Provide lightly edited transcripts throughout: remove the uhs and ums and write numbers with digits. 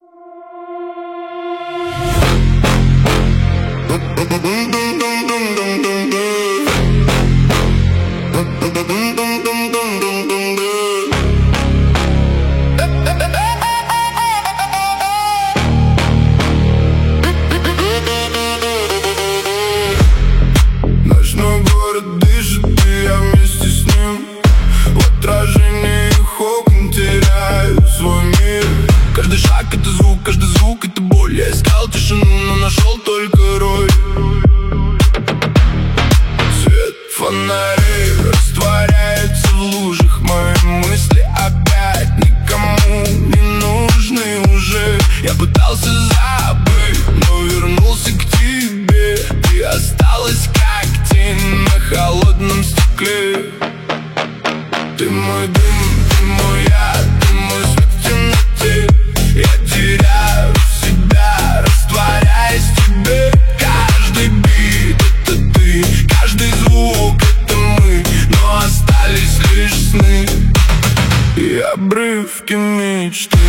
Ночной город дышит, и я вместе с ним. В отражении их окон теряю свой мир. Каждый шаг — это звук, каждый звук — это боль. Я искал тишину, но нашел только роль. Свет фонарей растворяется в лужах. Мои мысли опять никому не нужны уже. Я пытался забыть, но вернулся к тебе. Ты осталась как тень на холодном стекле. Ты мой дым, ты мой яд, ты мой свет в темноте. Я теряю себя, растворяясь в тебе. Каждый бит — это ты, каждый звук — это мы. Но остались лишь сны и обрывки мечты.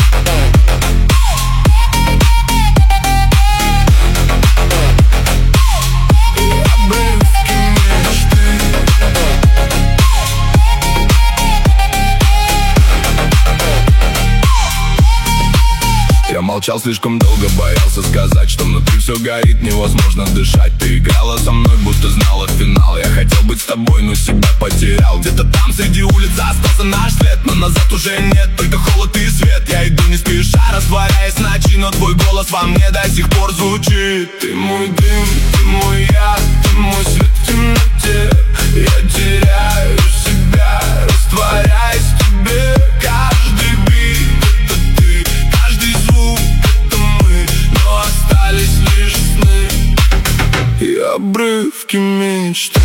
Я молчал слишком долго, боялся сказать, что внутри все горит, невозможно дышать. Ты играла со мной, будто знала финал. Я хотел быть с тобой, но себя потерял. Где-то там среди улиц остался наш след, но назад уже нет, только холод и свет. Я иду не спеша, растворяясь в ночи, но твой голос во мне до сих пор звучит. Ты мой дым, ты мой яд, ты мой свет в темноте. Я теряю себя, растворяясь в тебе. Каждый бит — это ты, каждый звук — это мы. Но остались лишь сны и обрывки мечты.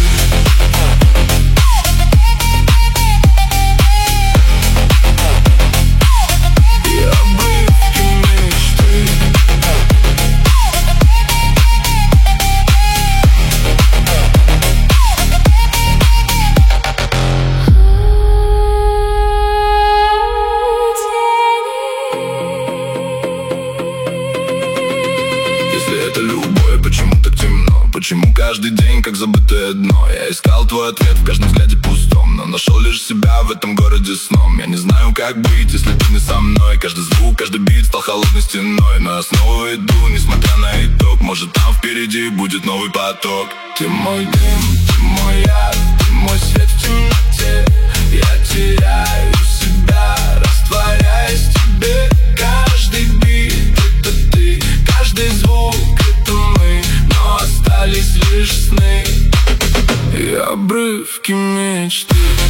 Почему каждый день как забытое дно? Я искал твой ответ в каждом взгляде пустом, но нашел лишь себя в этом городе сном. Я не знаю, как быть, если ты не со мной. Каждый звук, каждый бит стал холодной стеной. Но я снова иду, несмотря на итог. Может, там впереди будет новый поток. Ты мой дым, ты мой яд, ты мой свет в темноте. Я теряю себя, растворяясь в тебе. Каждый бит — это ты, каждый звук — это мы. Но остались лишь сны и обрывки мечты.